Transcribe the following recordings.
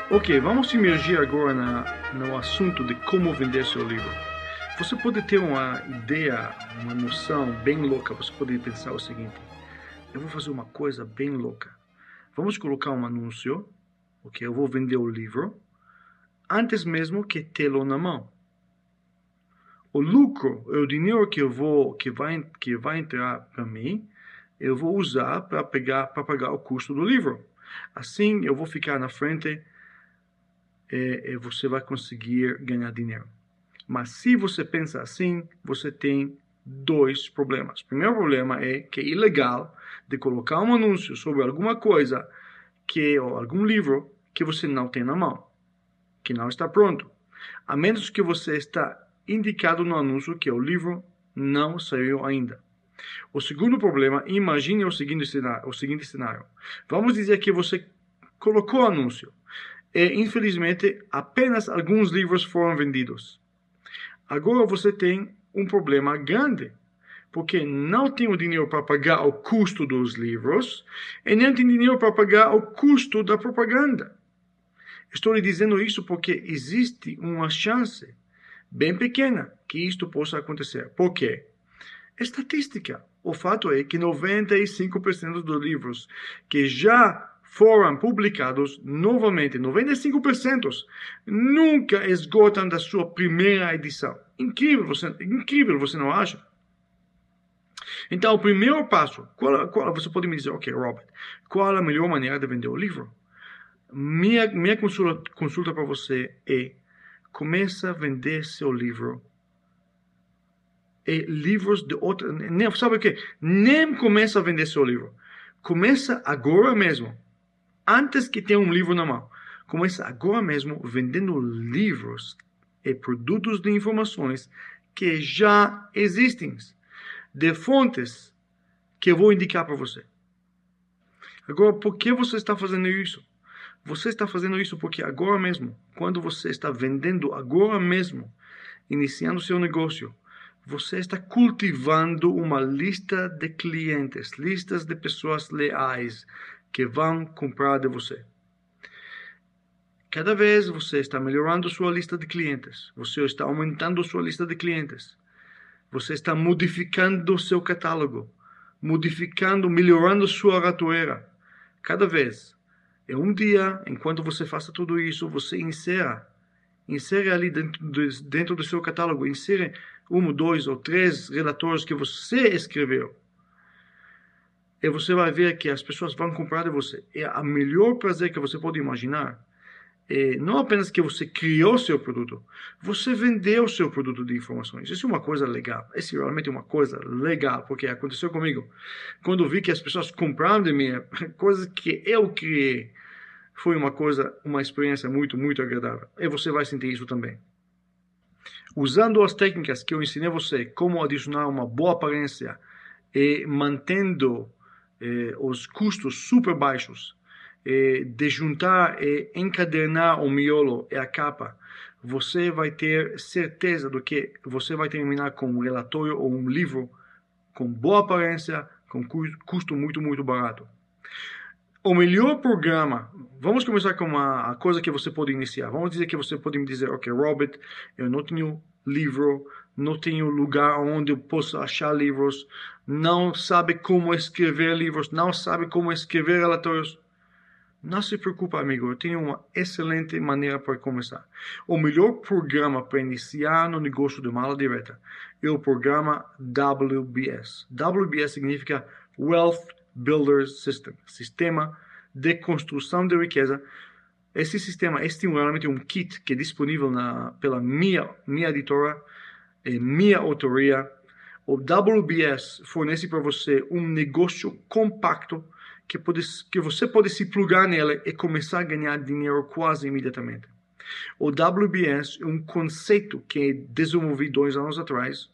Ok, vamos imergir agora no assunto de como vender seu livro. Você pode ter uma ideia, uma noção bem louca. Você pode pensar o seguinte: eu vou fazer uma coisa bem louca. Vamos colocar um anúncio, ok? Eu vou vender o livro antes mesmo que tê-lo na mão. O lucro, o dinheiro que vai entrar para mim, eu vou usar para pagar o custo do livro. Assim, eu vou ficar na frente e você vai conseguir ganhar dinheiro. Mas se você pensa assim, você tem dois problemas. O primeiro problema é que é ilegal de colocar um anúncio sobre alguma coisa ou algum livro que você não tem na mão, que não está pronto. A menos que você está indicado no anúncio que o livro não saiu ainda. O segundo problema, imagine o seguinte cenário. Vamos dizer que você colocou o anúncio e, infelizmente, apenas alguns livros foram vendidos. Agora você tem um problema grande, porque não tem o dinheiro para pagar o custo dos livros e nem tem dinheiro para pagar o custo da propaganda. Estou lhe dizendo isso porque existe uma chance bem pequena que isto possa acontecer. Por quê? Estatística. O fato é que 95% dos livros que já foram publicados, novamente, 95% nunca esgotam da sua primeira edição. Incrível, você não acha? Então, o primeiro passo, você pode me dizer, ok, Robert, qual a melhor maneira de vender o livro? Minha consulta para você é: começa a vender seu livro e livros de outra. Sabe o que? Nem começa a vender seu livro. Começa agora mesmo, antes que tenha um livro na mão. Começa agora mesmo vendendo livros e produtos de informações que já existem, de fontes que eu vou indicar para você. Agora, por que você está fazendo isso? Você está fazendo isso porque agora mesmo, quando você está vendendo agora mesmo, iniciando seu negócio, você está cultivando uma lista de clientes, listas de pessoas leais que vão comprar de você. Cada vez você está melhorando sua lista de clientes, você está aumentando sua lista de clientes, você está modificando seu catálogo, melhorando sua ratoeira. Cada vez. E um dia, enquanto você faça tudo isso, você insere ali dentro do seu catálogo, insere 1, 2 ou 3 relatores que você escreveu. E você vai ver que as pessoas vão comprar de você. É o melhor prazer que você pode imaginar. É não apenas que você criou seu produto, você vendeu seu produto de informações. Isso é uma coisa legal. Isso é realmente uma coisa legal, porque aconteceu comigo. Quando vi que as pessoas compraram de mim coisas que eu criei, foi uma experiência muito, muito agradável. E você vai sentir isso também. Usando as técnicas que eu ensinei a você, como adicionar uma boa aparência e mantendo os custos super baixos, de juntar e encadernar o miolo e a capa, você vai ter certeza do que você vai terminar com um relatório ou um livro com boa aparência, com custo muito, muito barato. O melhor programa, vamos começar com uma coisa que você pode iniciar. Vamos dizer que você pode me dizer, ok, Robert, eu não tenho livro, não tenho lugar onde eu possa achar livros, não sabe como escrever livros, não sabe como escrever relatórios. Não se preocupe, amigo, eu tenho uma excelente maneira para começar. O melhor programa para iniciar no negócio de mala direta é o programa WBS. WBS significa Wealth Builders System, Sistema de Construção de Riqueza. Esse sistema é realmente um kit que é disponível pela minha editora, minha autoria. O WBS fornece para você um negócio compacto que você pode se plugar nela e começar a ganhar dinheiro quase imediatamente. O WBS é um conceito que desenvolvi 2 anos atrás,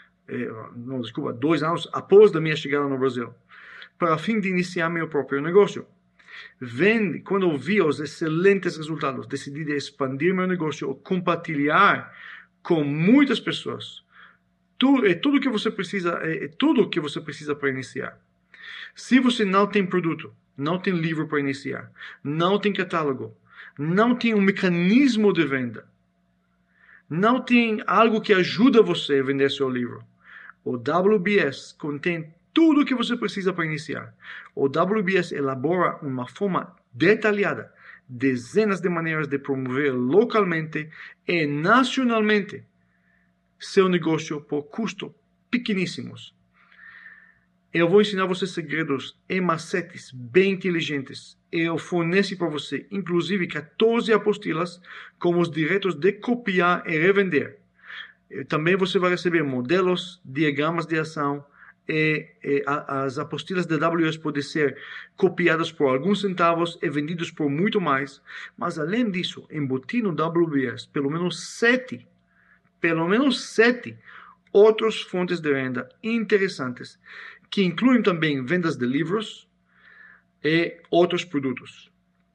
2 anos após da minha chegada no Brasil, para fim de iniciar meu próprio negócio. Quando eu vi os excelentes resultados, decidi de expandir meu negócio, compartilhar com muitas pessoas tudo que você precisa para iniciar. Se você não tem produto, não tem livro para iniciar, não tem catálogo, não tem um mecanismo de venda, não tem algo que ajuda você a vender seu livro. O WBS contém tudo o que você precisa para iniciar. O WBS elabora uma forma detalhada, dezenas de maneiras de promover localmente e nacionalmente seu negócio por custos pequeníssimos. Eu vou ensinar você segredos e macetes bem inteligentes. Eu forneço para você, inclusive, 14 apostilas com os direitos de copiar e revender. Também você vai receber modelos, diagramas de ação, e as apostilas da WBS podem ser copiadas por alguns centavos e vendidas por muito mais. Mas, além disso, embutido no WBS, pelo menos sete outras fontes de renda interessantes, que incluem também vendas de livros e outros produtos.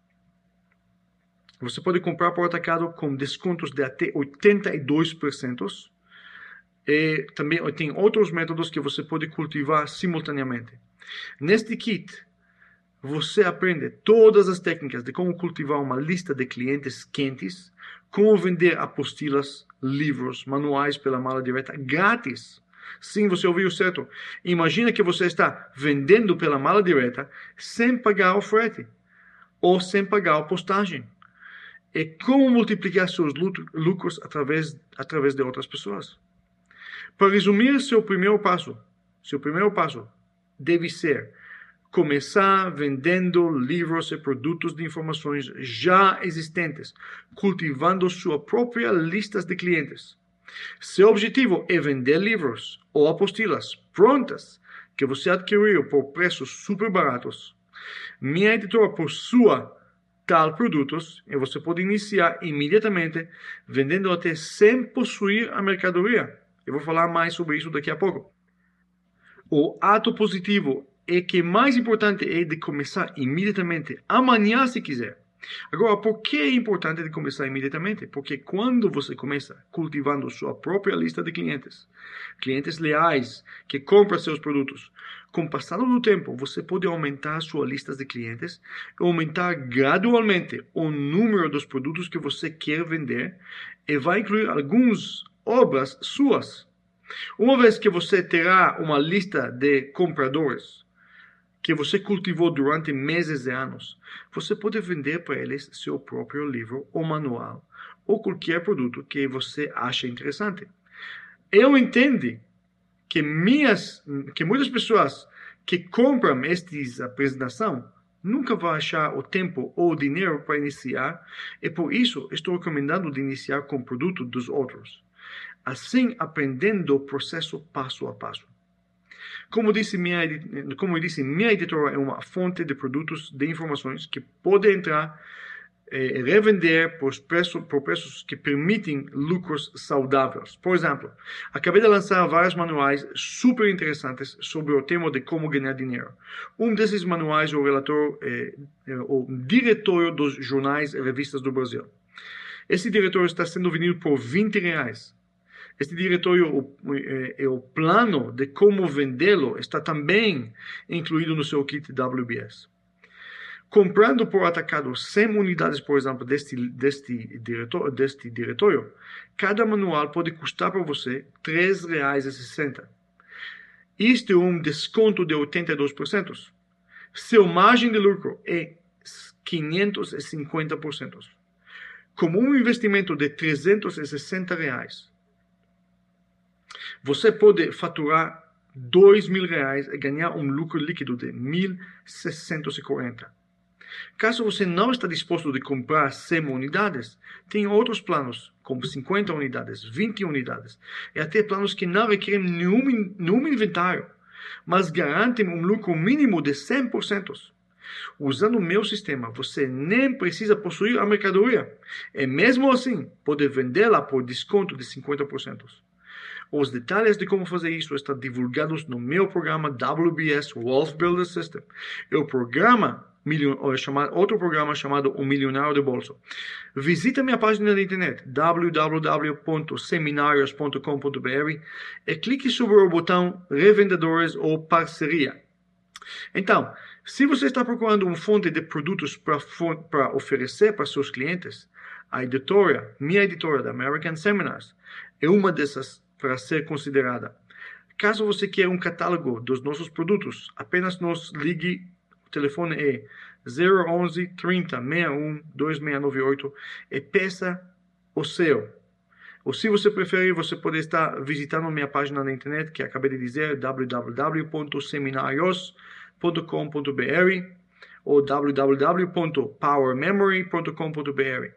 Você pode comprar por atacado com descontos de até 82%. E também tem outros métodos que você pode cultivar simultaneamente. Neste kit, você aprende todas as técnicas de como cultivar uma lista de clientes quentes, como vender apostilas, livros, manuais pela mala direta grátis. Sim, você ouviu certo. Imagina que você está vendendo pela mala direta sem pagar o frete ou sem pagar a postagem. E como multiplicar seus lucros através de outras pessoas. Para resumir, seu primeiro passo deve ser começar vendendo livros e produtos de informações já existentes, cultivando sua própria lista de clientes. Seu objetivo é vender livros ou apostilas prontas que você adquiriu por preços super baratos. Minha editora possua tal produtos e você pode iniciar imediatamente vendendo até sem possuir a mercadoria. Eu vou falar mais sobre isso daqui a pouco. O ato positivo é que mais importante é de começar imediatamente, amanhã se quiser. Agora, por que é importante de começar imediatamente? Porque quando você começa cultivando sua própria lista de clientes, clientes leais que compram seus produtos, com o passar do tempo, você pode aumentar sua lista de clientes e aumentar gradualmente o número dos produtos que você quer vender e vai incluir algumas obras suas. Uma vez que você terá uma lista de compradores que você cultivou durante meses e anos, você pode vender para eles seu próprio livro ou manual ou qualquer produto que você acha interessante. Eu entendo que muitas pessoas que compram esta apresentação nunca vão achar o tempo ou o dinheiro para iniciar, e por isso estou recomendando de iniciar com o produto dos outros. Assim, aprendendo o processo passo a passo. Como eu disse, minha editora é uma fonte de produtos de informações que pode entrar e revender por preços que permitem lucros saudáveis. Por exemplo, acabei de lançar vários manuais super interessantes sobre o tema de como ganhar dinheiro. Um desses manuais é o diretório dos jornais e revistas do Brasil. Esse diretório está sendo vendido por R$20. Este diretório e o plano de como vendê-lo está também incluído no seu kit WBS. Comprando por atacado 100 unidades, por exemplo, deste diretório, cada manual pode custar para você R$3,60. Isto é um desconto de 82%. Seu margem de lucro é 550%. Como um investimento de R$360, você pode faturar R$2.000 e ganhar um lucro líquido de R$1.640. Caso você não está disposto a comprar 100 unidades, tem outros planos, como 50 unidades, 20 unidades, e até planos que não requerem nenhum inventário, mas garantem um lucro mínimo de 100%. Usando o meu sistema, você nem precisa possuir a mercadoria, e mesmo assim, pode vendê-la por desconto de 50%. Os detalhes de como fazer isso estão divulgados no meu programa WBS Wealth Builder System. Outro programa chamado O Milionário de Bolso. Visita minha página na internet www.seminarios.com.br e clique sobre o botão Revendedores ou Parceria. Então, Se você está procurando uma fonte de produtos para oferecer para seus clientes, a editora, minha editora da American Seminars, é uma dessas para ser considerada. Caso você queira um catálogo dos nossos produtos, apenas nos ligue. O telefone é 011 30 61 2698 e peça o seu. Ou se você preferir, você pode estar visitando minha página na internet, que acabei de dizer, www.seminarios.com.br ou www.powermemory.com.br.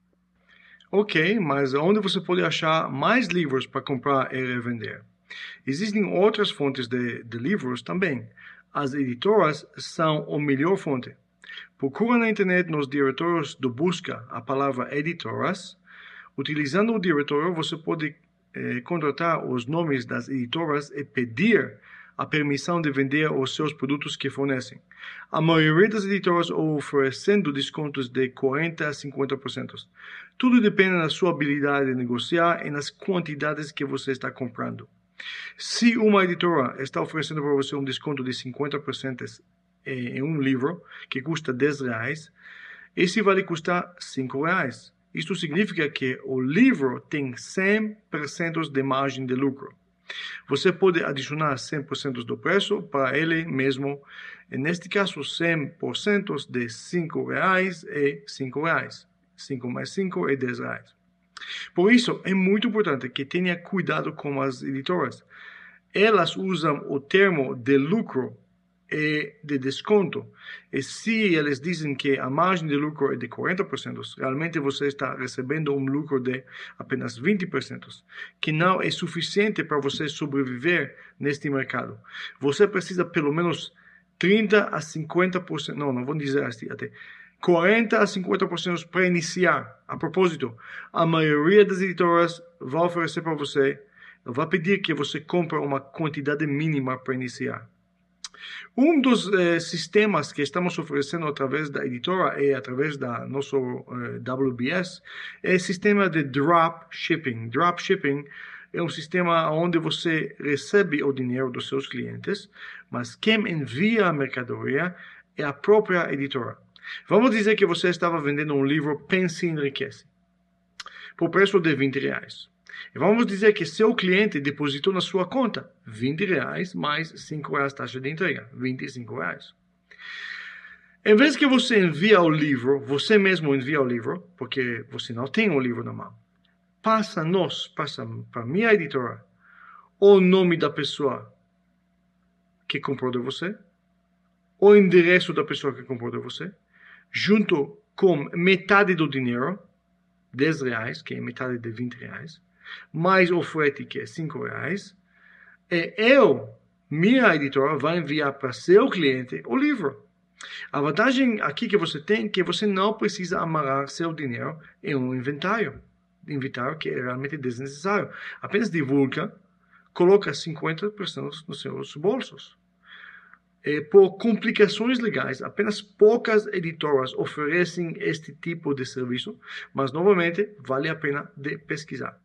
Ok, mas onde você pode achar mais livros para comprar e revender? Existem outras fontes de livros também. As editoras são a melhor fonte. Procura na internet nos diretórios de busca a palavra editoras. Utilizando o diretório, você pode contratar os nomes das editoras e pedir a permissão de vender os seus produtos que fornecem. A maioria das editoras oferecendo descontos de 40% a 50%. Tudo depende da sua habilidade de negociar e nas quantidades que você está comprando. Se uma editora está oferecendo para você um desconto de 50% em um livro que custa R$10, esse vai lhe custar R$5. Isto significa que o livro tem 100% de margem de lucro. Você pode adicionar 100% do preço para ele mesmo. E neste caso, 100% de R$5 é R$5. 5 mais 5 é R$10. Por isso, é muito importante que tenha cuidado com as editoras. Elas usam o termo de lucro e de desconto. E se eles dizem que a margem de lucro é de 40%, realmente você está recebendo um lucro de apenas 20%, que não é suficiente para você sobreviver neste mercado. Você precisa pelo menos 30 a 50%, não vou dizer assim, até 40 a 50% para iniciar. A propósito, a maioria das editoras vai oferecer para você, vai pedir que você compre uma quantidade mínima para iniciar. Um dos sistemas que estamos oferecendo através da editora e através da nosso WBS é o sistema de dropshipping. Dropshipping é um sistema onde você recebe o dinheiro dos seus clientes, mas quem envia a mercadoria é a própria editora. Vamos dizer que você estava vendendo um livro Pense e Enriquece, por preço de R$20. E vamos dizer que seu cliente depositou na sua conta R$20 mais R$5 taxa de entrega, R$25. Em vez que você envia o livro, você mesmo envia o livro, porque você não tem o livro na mão, passa para minha editora o nome da pessoa que comprou de você, o endereço da pessoa que comprou de você, junto com metade do dinheiro, R$10, que é metade de R$20, mais o frete, que é R$5, e minha editora, vai enviar para seu cliente o livro. A vantagem aqui que você tem é que você não precisa amarrar seu dinheiro em um inventário que é realmente desnecessário. Apenas divulga, coloca 50% nos seus bolsos. Por complicações legais, apenas poucas editoras oferecem este tipo de serviço, mas novamente vale a pena de pesquisar.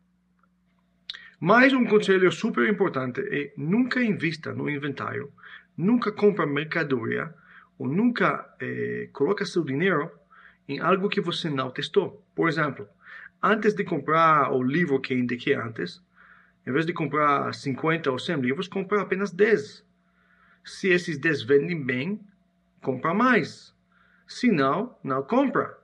Mais um conselho super importante é nunca invista no inventário, nunca compre mercadoria ou nunca coloque seu dinheiro em algo que você não testou. Por exemplo, antes de comprar o livro que indiquei antes, em vez de comprar 50 ou 100 livros, compre apenas 10. Se esses 10 vendem bem, compra mais. Se não, não compra.